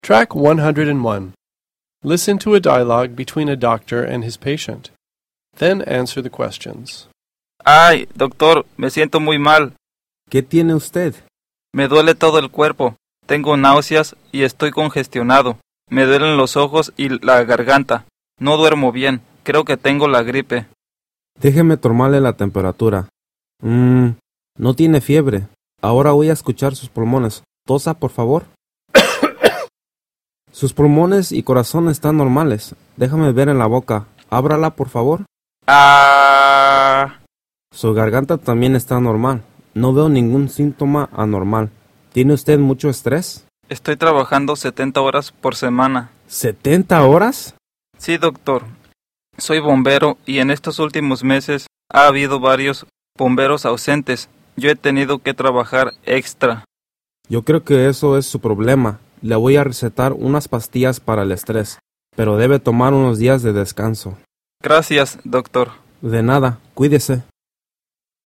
Track 101. Listen to a dialogue between a doctor and his patient. Then answer the questions. Ay, doctor, me siento muy mal. ¿Qué tiene usted? Me duele todo el cuerpo. Tengo náuseas y estoy congestionado. Me duelen los ojos y la garganta. No duermo bien. Creo que tengo la gripe. Déjeme tomarle la temperatura. No tiene fiebre. Ahora voy a escuchar sus pulmones. Tosa, por favor. Sus pulmones y corazón están normales. Déjame ver en la boca. Ábrala, por favor. Ah. Su garganta también está normal. No veo ningún síntoma anormal. ¿Tiene usted mucho estrés? Estoy trabajando 70 horas por semana. ¿70 horas? Sí, doctor. Soy bombero y en estos últimos meses ha habido varios bomberos ausentes. Yo he tenido que trabajar extra. Yo creo que eso es su problema. Le voy a recetar unas pastillas para el estrés, pero debe tomar unos días de descanso. Gracias, doctor. De nada, cuídese.